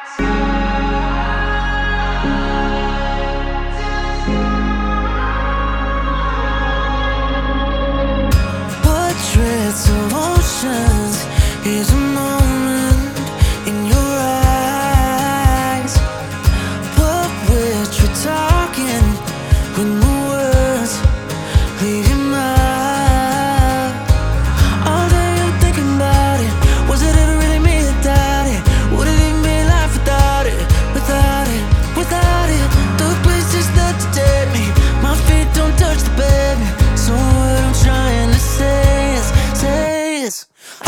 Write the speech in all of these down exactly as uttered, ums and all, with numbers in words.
Portraits of oceans is a moment in your eyes. What we're talking when the words leave your mouth. All day I'm thinking about it. Was it ever really me that died it? Would it even be life without it? Without it, without it. The places that you take me, my feet don't touch the pavement. So what I'm trying to say is, say is I,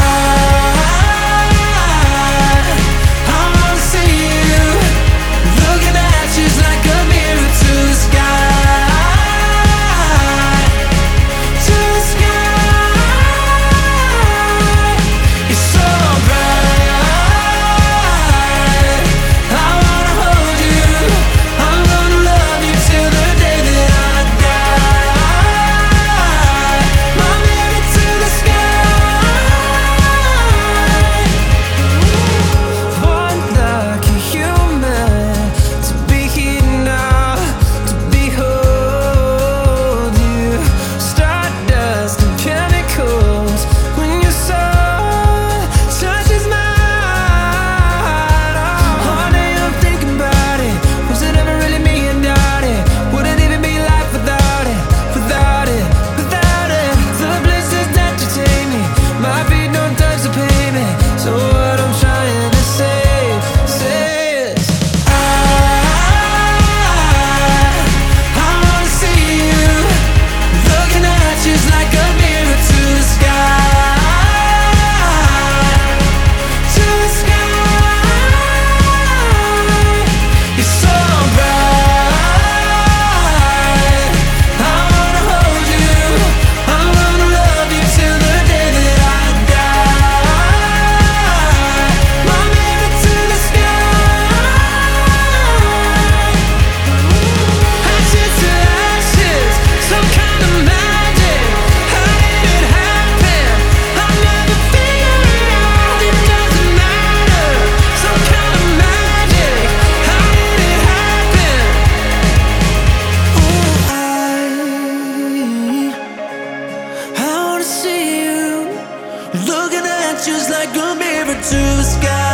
I wanna see you looking at you's like a mirror to the sky, to the sky. You're so bright. I wanna hold you. I'm gonna love you till the day that I die. My mirror to the sky. One lucky human to be here now, to behold you. Stardust and chemicals when your soul touches mine. All day I'm thinking about it. Was it ever really me and doubt it? Would it even be life without it? Without it, without it. The places that you take me, my feet don't touch the pavement. So what I'm trying to say, say is I, I wanna see you looking at you's like a mirror to the sky, to the sky. You're so bright. I wanna hold you. I'm gonna love you till the day that I die. My mirror to the sky. Ashes to ashes, some kind of magic. How did it happen? I'll never figure it out. It doesn't matter. Some kind of magic. How did it happen? Oh, I, I wanna see you looking at you's like a mirror to the sky.